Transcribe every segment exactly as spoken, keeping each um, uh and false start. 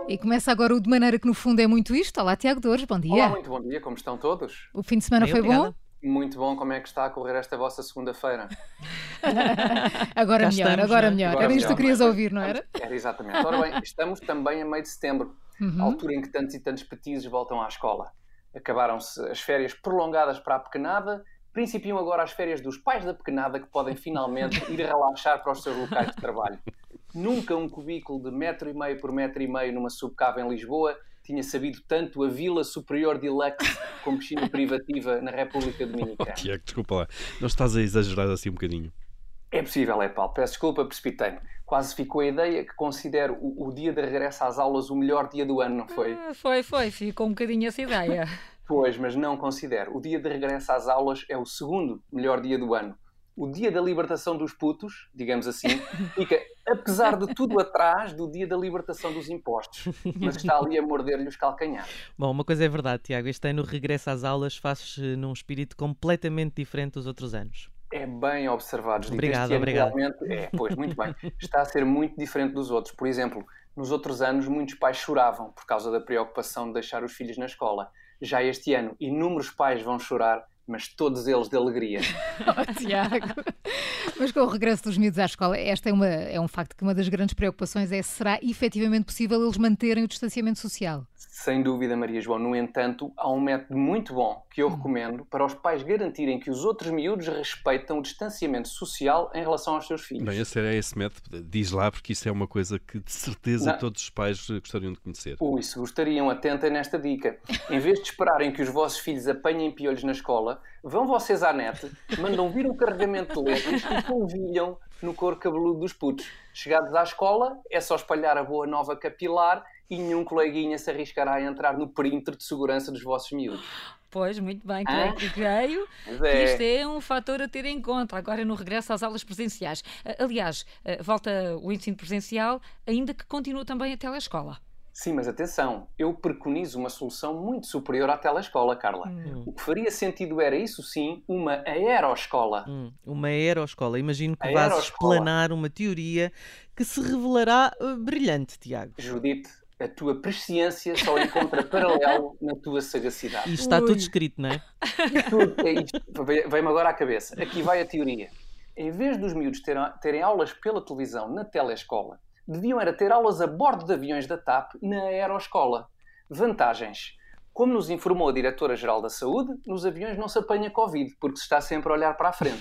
E começa agora o De Maneira que no fundo é muito isto. Olá, Tiago Dores, bom dia. Olá, muito bom dia, como estão todos? O fim de semana Bem, foi obrigada. bom? Muito bom, como é que está a correr esta vossa segunda-feira? Agora Cá melhor, estamos, agora não é? melhor. Agora Era isto que tu melhor, querias não é? ouvir, não era? Estamos- Era exatamente. Ora bem, estamos também a meio de setembro, a altura em que tantos e tantos petizes voltam à escola. Acabaram-se as férias prolongadas para a pequenada, principiam agora as férias dos pais da pequenada que podem finalmente ir relaxar para os seus locais de trabalho. Nunca um cubículo de metro e meio por metro e meio numa subcave em Lisboa tinha sabido tanto a Vila Superior Deluxe como piscina privativa na República Dominicana. Tiago, desculpa lá, não estás a exagerar assim um bocadinho? É possível, é Paulo. Peço desculpa, precipitei-me. Quase ficou a ideia que considero o, o dia de regresso às aulas o melhor dia do ano, não foi? Ah, Foi, foi, ficou um bocadinho essa ideia. Pois, mas não considero. O dia de regresso às aulas é o segundo melhor dia do ano. O dia da libertação dos putos, digamos assim, fica, apesar de tudo, atrás do dia da libertação dos impostos. Mas está ali a morder-lhe os calcanhares. Bom, uma coisa é verdade, Tiago. Este ano o regresso às aulas faz-se num espírito completamente diferente dos outros anos. É bem observado, Judito. Obrigado, Este ano obrigado. realmente é, pois, muito bem. Está a ser muito diferente dos outros. Por exemplo, nos outros anos, muitos pais choravam por causa da preocupação de deixar os filhos na escola. Já este ano, inúmeros pais vão chorar, mas todos eles de alegria. Oh, Tiago. Mas com o regresso dos miúdos à escola, esta é, uma, é um facto que uma das grandes preocupações é: será efetivamente possível eles manterem o distanciamento social? Sem dúvida, Maria João. No entanto, há um método muito bom que eu recomendo para os pais garantirem que os outros miúdos respeitam o distanciamento social em relação aos seus filhos. Bem, a sério é esse método, diz lá, porque isso é uma coisa que de certeza Não. todos os pais eh, gostariam de conhecer. Ui, se gostariam, atentem nesta dica. Em vez de esperarem que os vossos filhos apanhem piolhos na escola, vão vocês à net, mandam vir um carregamento de letras e polvilham no couro cabeludo dos putos. Chegados à escola, é só espalhar a boa nova capilar e nenhum coleguinha se arriscará a entrar no perímetro de segurança dos vossos miúdos. Pois, muito bem, Hã? creio que creio Pois que é. isto é um fator a ter em conta agora no regresso às aulas presenciais. Ah, Aliás, ah, volta o ensino presencial, ainda que continue também a telescola. Sim, mas atenção, eu preconizo uma solução muito superior à telescola, Carla. Hum. O que faria sentido era, isso sim, uma aeroescola. Hum, uma aeroescola. Imagino que A vás aeroescola. explanar uma teoria que se revelará uh, brilhante, Tiago. Judite, a tua presciência só encontra paralelo na tua sagacidade. Isto está Ui. tudo escrito, não é? Tudo é isto. Vem- Vem-me agora à cabeça. Aqui vai a teoria. Em vez dos miúdos terem, terem aulas pela televisão na telescola, deviam era ter aulas a bordo de aviões da TAP na aeroescola. Vantagens. Como nos informou a Diretora-Geral da Saúde, nos aviões não se apanha Covid, porque se está sempre a olhar para a frente.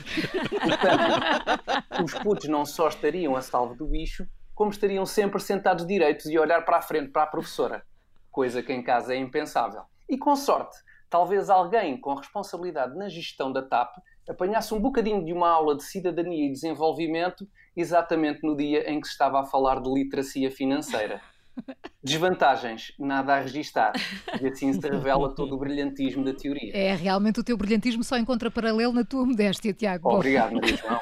Portanto, os putos não só estariam a salvo do bicho, como estariam sempre sentados direitos e a olhar para a frente para a professora. Coisa que em casa é impensável. E com sorte, talvez alguém com responsabilidade na gestão da TAP apanhasse um bocadinho de uma aula de cidadania e desenvolvimento exatamente no dia em que se estava a falar de literacia financeira. Desvantagens, nada a registar. E assim se revela todo o brilhantismo da teoria. É, realmente o teu brilhantismo só encontra paralelo na tua modéstia, Tiago. Bom, Obrigado, Maria João.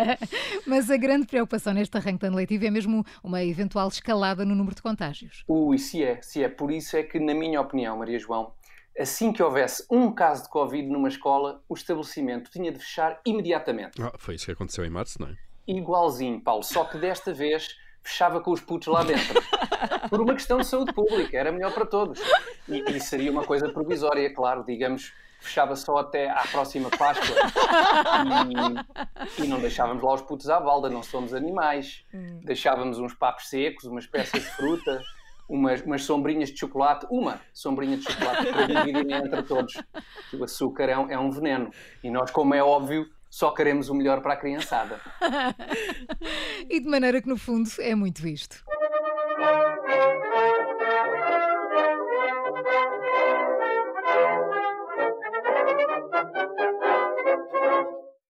mas a grande preocupação neste arranque de ano letivo é mesmo uma eventual escalada no número de contágios. Ui, se é, se é. Por isso é que, na minha opinião, Maria João, assim que houvesse um caso de Covid numa escola, o estabelecimento tinha de fechar imediatamente. Ah, foi isso que aconteceu em março, não é? Igualzinho, Paulo, só que desta vez fechava com os putos lá dentro. Por uma questão de saúde pública, era melhor para todos. E, e seria uma coisa provisória, claro, digamos, fechava só até à próxima Páscoa. E, e não deixávamos lá os putos à balda, não somos animais. Deixávamos uns papos secos, umas peças de fruta, umas, umas sombrinhas de chocolate, uma sombrinha de chocolate para dividirem entre todos. O açúcar é um, é um veneno. E nós, como é óbvio, só queremos o melhor para a criançada. E de maneira que no fundo é muito isto.